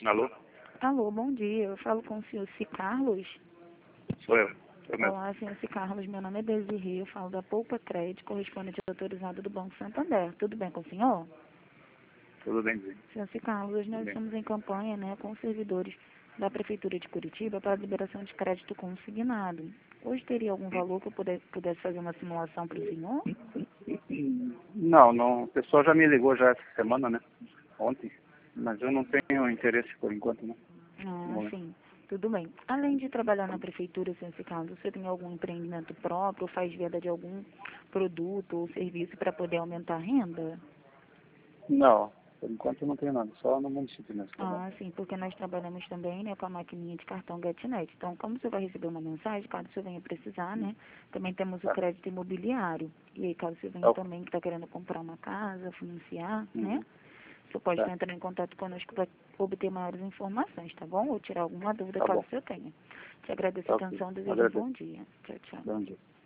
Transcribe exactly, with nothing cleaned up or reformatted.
Alô? Alô, bom dia. Eu falo com o senhor C. Carlos. Sou eu. Eu mesmo. Olá, senhor C. Carlos. Meu nome é Desirê. Eu falo da Poupa Crédito, correspondente autorizado do Banco Santander. Tudo bem com o senhor? Tudo bem, Zinho? Senhor C. Carlos, hoje nós Tudo bem. estamos em campanha, né, com os servidores da Prefeitura de Curitiba para a liberação de crédito consignado. Hoje teria algum valor que eu puder- pudesse fazer uma simulação para o senhor? Não, não. O pessoal já me ligou já essa semana, né? Ontem. Mas eu não tenho interesse por enquanto, não. No Ah, momento. sim. Tudo bem. Além de trabalhar na prefeitura, senhor C. Carlos, você tem algum empreendimento próprio ou faz venda de algum produto ou serviço para poder aumentar a renda? Não, por enquanto eu não tenho nada. Só no município mesmo. Tá bom? Ah, sim, porque nós trabalhamos também, né, com a maquininha de cartão GetNet. Então, como você vai receber uma mensagem, caso você venha precisar, né, também temos o Tá. crédito imobiliário. E aí, caso você venha Tá. também que está querendo comprar uma casa, financiar, né, Uhum. você pode Tá. estar entrando em contato conosco para obter maiores informações, tá bom? Ou tirar alguma dúvida, Tá caso bom. você tenha. Te agradeço Tá a ok. atenção, desejo um Agradeço. bom dia. Tchau, tchau. Bom dia.